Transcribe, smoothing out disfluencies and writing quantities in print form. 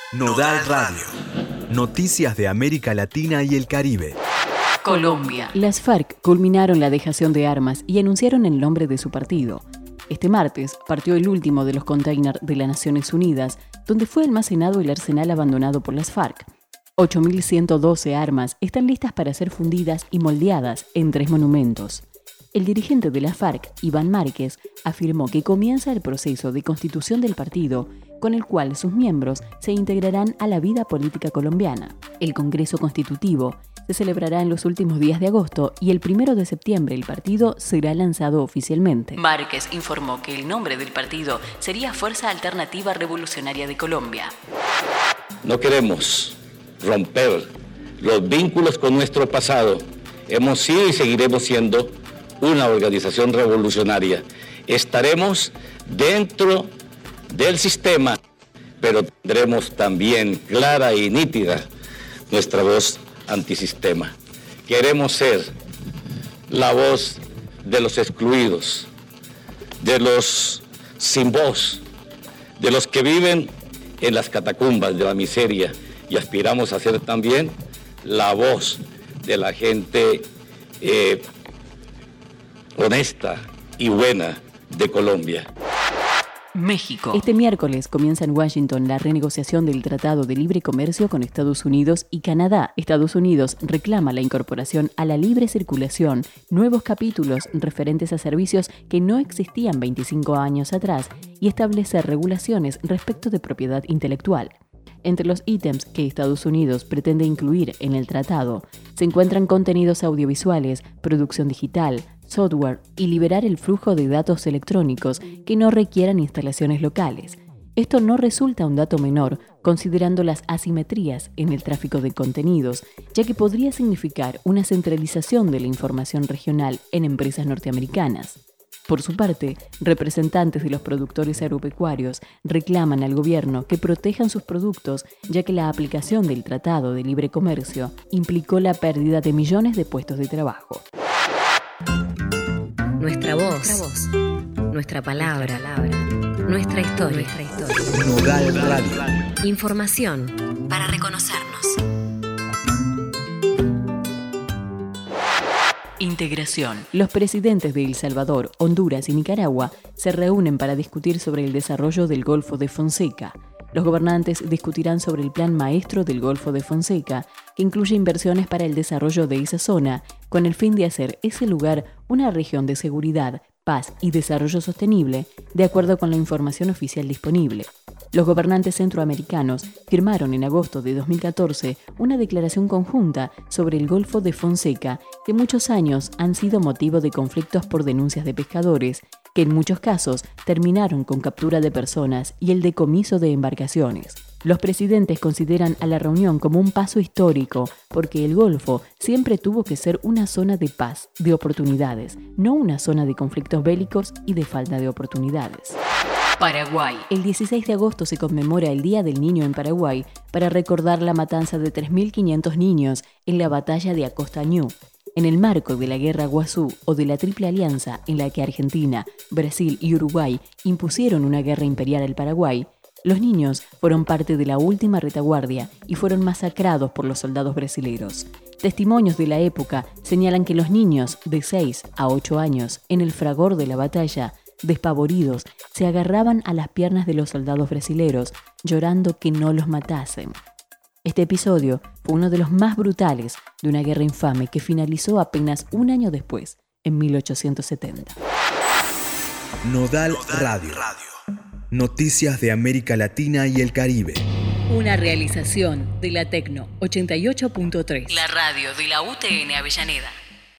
Nodal Radio. Noticias de América Latina y el Caribe. Colombia. Las FARC culminaron la dejación de armas y anunciaron el nombre de su partido. Este martes partió el último de los containers de las Naciones Unidas, donde fue almacenado el arsenal abandonado por las FARC. 8.112 armas están listas para ser fundidas y moldeadas en 3 monumentos. El dirigente de la FARC, Iván Márquez, afirmó que comienza el proceso de constitución del partido, con el cual sus miembros se integrarán a la vida política colombiana. El Congreso Constitutivo se celebrará en los últimos días de agosto y el 1 de septiembre el partido será lanzado oficialmente. Márquez informó que el nombre del partido sería Fuerza Alternativa Revolucionaria de Colombia. No queremos romper los vínculos con nuestro pasado. Hemos sido y seguiremos siendo una organización revolucionaria. Estaremos dentro del sistema, pero tendremos también clara y nítida nuestra voz antisistema. Queremos ser la voz de los excluidos, de los sin voz, de los que viven en las catacumbas de la miseria, y aspiramos a ser también la voz de la gente honesta y buena de Colombia. México. Este miércoles comienza en Washington la renegociación del Tratado de Libre Comercio con Estados Unidos y Canadá. Estados Unidos reclama la incorporación a la libre circulación, nuevos capítulos referentes a servicios que no existían 25 años atrás y establecer regulaciones respecto de propiedad intelectual. Entre los ítems que Estados Unidos pretende incluir en el tratado se encuentran contenidos audiovisuales, producción digital, software y liberar el flujo de datos electrónicos que no requieran instalaciones locales. Esto no resulta un dato menor, considerando las asimetrías en el tráfico de contenidos, ya que podría significar una centralización de la información regional en empresas norteamericanas. Por su parte, representantes de los productores agropecuarios reclaman al gobierno que protejan sus productos, ya que la aplicación del Tratado de Libre Comercio implicó la pérdida de millones de puestos de trabajo. Nuestra voz, nuestra palabra, nuestra historia. Nodal Radio. Información para reconocernos. Integración. Los presidentes de El Salvador, Honduras y Nicaragua se reúnen para discutir sobre el desarrollo del Golfo de Fonseca. Los gobernantes discutirán sobre el plan maestro del Golfo de Fonseca, que incluye inversiones para el desarrollo de esa zona, con el fin de hacer ese lugar una región de seguridad, paz y desarrollo sostenible, de acuerdo con la información oficial disponible. Los gobernantes centroamericanos firmaron en agosto de 2014 una declaración conjunta sobre el Golfo de Fonseca, que muchos años han sido motivo de conflictos por denuncias de pescadores, que en muchos casos terminaron con captura de personas y el decomiso de embarcaciones. Los presidentes consideran a la reunión como un paso histórico, porque el Golfo siempre tuvo que ser una zona de paz, de oportunidades, no una zona de conflictos bélicos y de falta de oportunidades. Paraguay. El 16 de agosto se conmemora el Día del Niño en Paraguay para recordar la matanza de 3.500 niños en la batalla de Acostañú. En el marco de la Guerra Guazú o de la Triple Alianza en la que Argentina, Brasil y Uruguay impusieron una guerra imperial al Paraguay, los niños fueron parte de la última retaguardia y fueron masacrados por los soldados brasileños. Testimonios de la época señalan que los niños de 6 a 8 años, en el fragor de la batalla, despavoridos, se agarraban a las piernas de los soldados brasileños, llorando que no los matasen. Este episodio fue uno de los más brutales de una guerra infame que finalizó apenas un año después, en 1870. Nodal Radio. Noticias de América Latina y el Caribe. Una realización de la Tecno 88.3. La radio de la UTN Avellaneda.